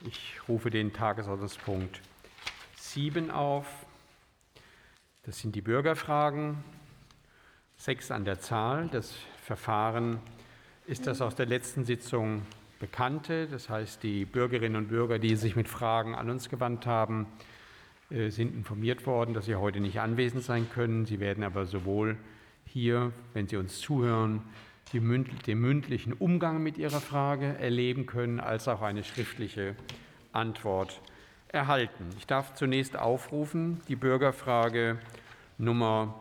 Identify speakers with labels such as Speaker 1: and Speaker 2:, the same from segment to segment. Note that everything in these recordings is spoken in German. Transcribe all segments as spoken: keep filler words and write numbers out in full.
Speaker 1: Ich rufe den Tagesordnungspunkt sieben auf. Das sind die Bürgerfragen, sechs an der Zahl. Das Verfahren ist das aus der letzten Sitzung bekannte. Das heißt, die Bürgerinnen und Bürger, die sich mit Fragen an uns gewandt haben, sind informiert worden, dass sie heute nicht anwesend sein können. Sie werden aber sowohl hier, wenn Sie uns zuhören, den mündlichen Umgang mit Ihrer Frage erleben können, als auch eine schriftliche Antwort erhalten. Ich darf zunächst aufrufen die Bürgerfrage Nummer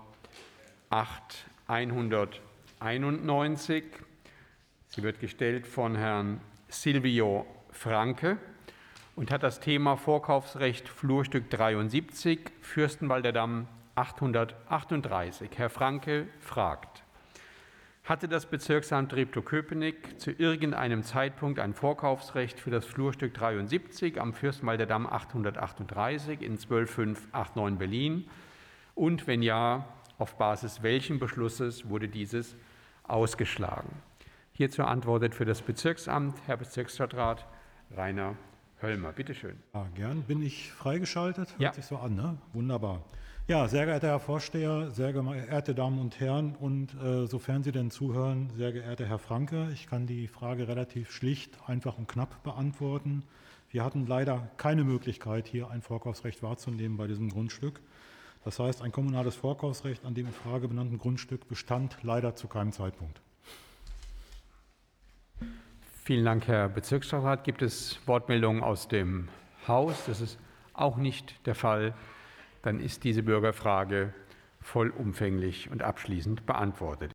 Speaker 1: achthunderteinundneunzig. Sie wird gestellt von Herrn Silvio Franke und hat das Thema Vorkaufsrecht Flurstück dreiundsiebzig, Fürstenwalder Damm achthundertachtunddreißig. Herr Franke fragt: Hatte das Bezirksamt Treptow-Köpenick zu irgendeinem Zeitpunkt ein Vorkaufsrecht für das Flurstück dreiundsiebzig am Fürstenwalder Damm achthundertachtunddreißig in zwölf fünf neun Berlin? Und wenn ja, auf Basis welchen Beschlusses wurde dieses ausgeschlagen? Hierzu antwortet für das Bezirksamt Herr Bezirksstadtrat Rainer Höllmer. Bitte schön.
Speaker 2: Ja, gern. Bin ich freigeschaltet? Hört
Speaker 1: Ja.
Speaker 2: sich so an, ne? Wunderbar. Ja, sehr geehrter Herr Vorsteher, sehr geehrte Damen und Herren und äh, sofern Sie denn zuhören, sehr geehrter Herr Franke, ich kann die Frage relativ schlicht, einfach und knapp beantworten. Wir hatten leider keine Möglichkeit, hier ein Vorkaufsrecht wahrzunehmen bei diesem Grundstück. Das heißt, ein kommunales Vorkaufsrecht an dem in Frage benannten Grundstück bestand leider zu keinem Zeitpunkt.
Speaker 1: Vielen Dank, Herr Bezirksstadtrat. Gibt es Wortmeldungen aus dem Haus? Das ist auch nicht der Fall. Dann ist diese Bürgerfrage vollumfänglich und abschließend beantwortet.